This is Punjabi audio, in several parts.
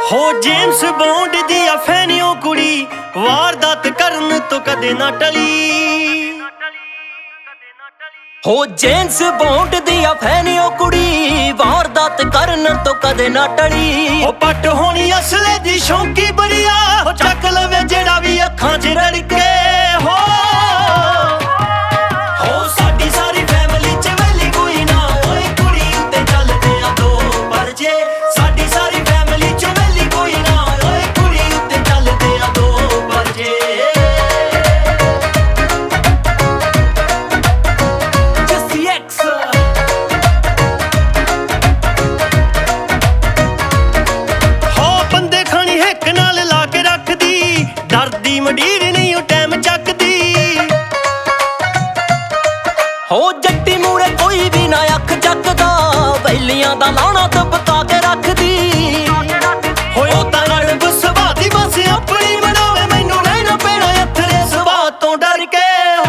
ਹੋ ਜੇਮਸ ਬੌਂਡ ਦੀ ਆ ਫੈਨਿਓ ਕੁੜੀ, ਵਾਰਦਾਤ ਕਰਨ ਤੋਂ ਕਦੇ ਨਾ ਟਲੀ। ਹੋ ਜੇਮਸ ਬੌਂਡ ਦੀ ਆ ਫੈਨਿਓ ਕੁੜੀ, ਵਾਰਦਾਤ ਕਰਨ ਤੋਂ ਕਦੇ ਨਾ ਟਲੀ। ਹੋ ਪੱਟ ਹੋਣੀ ਅਸਲੇ ਦੀ ਸ਼ੌਂਕੀ ਬੜੀਆ, ਹੋ ਚੱਕ ਲਵੇ ਜਿਹੜਾ ਵੀ ਅੱਖਾਂ 'ਚ ਰੜਕੇ। ਹੋ ਸਾਡੀ ਸਾਰੀ ਫੈਮਿਲੀ 'ਚ ਵੈਲੀ ਕੋਈ ਨਾ, ਓਏ ਕੁੜੀ ਉੱਤੇ ਚੱਲਦੇ ਆ ਦੋ ਪਰਜੇ। ਸਾਡੀ ਸਾਰੀ ਫੈਮਿਲੀ 'ਚ ਵੈਲੀ ਕੋਈ ਨਾ, ਓਏ ਕੁੜੀ ਉੱਤੇ ਚੱਲਦੇ ਆ ਦੋ ਪਰਜੇ। ਡਰਦੀ ਮੰਡੀਰ ਨਹੀਂ ਉਹ ਟਾਈਮ ਚੱਕਦੀ। ਹੋ ਜੱਟੀ ਮੂਰੇ ਕੋਈ ਵੀ ਨਾ ਅੱਖ ਚੱਕਦਾ, ਵੈਲੀਆਂ ਦਾ ਲਾਉਣਾ ਦਬਕਾ ਕੇ ਰੱਖਦੀ। ਹੋਇਓ ਤਾਂ ਅੜਬ ਸੁਭਾਅ ਦੀ, ਬਸ ਆਪਣੀ ਬਣਾਵੇ ਮੈਨੂੰ ਰਹਿਣਾ ਪੈਣਾ ਅਥਰੇ ਸੁਭਾਅ ਤੋਂ ਡਰ ਕੇ।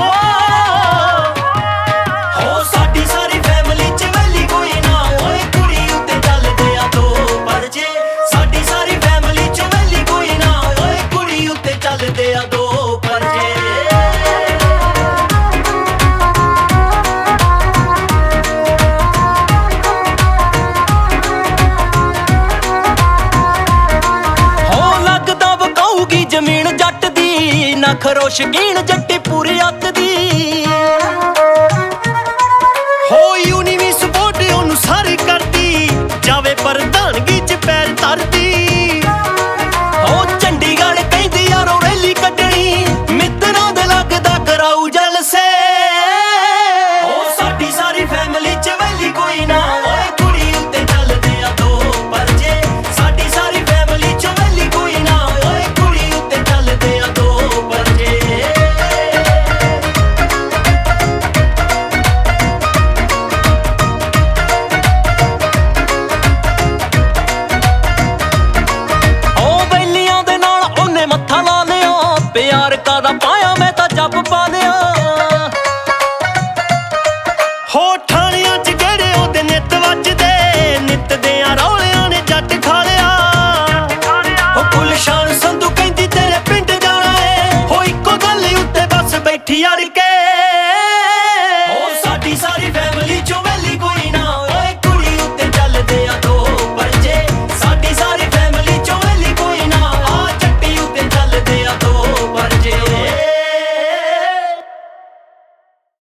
ਹੋ ਸਾਡੀ ਸਾਰੀ ਫੈਮਿਲੀ 'ਚ ਵੈਲੀ ਕੋਈ ਨਾ, ਓਏ ਕੁੜੀ ਉੱਤੇ ਚੱਲਦੇ ਆ ਦੋ ਪਰਜੇ। ਸਾਡੀ ਸਾਰੀ ਫੈਮਿਲੀ 'ਚ ਵੈਲੀ ਕੋਈ ਨਾ, ਓਏ ਕੁੜੀ ਉੱਤੇ ਚੱਲਦੇ ਆ ਦੋ ਪਰਜੇ। ਜ਼ਮੀਨ ਜੱਟ ਦੀ ਨਖਰੋ ਸ਼ਕੀਨ, ਜੱਟੀ ਪੂਰੀ ਅੱਤ ਦੀ। ਹੋ ਯੂਨੀ ਵੀ ਸਪੋਰਟ ਉਹਨੂੰ ਸਾਰੀ ਕਰਦੀ, ਜਾਵੇ ਪ੍ਰਧਾਨਗੀ 'ਚ ਪੈਰ ਧਰਦੀ।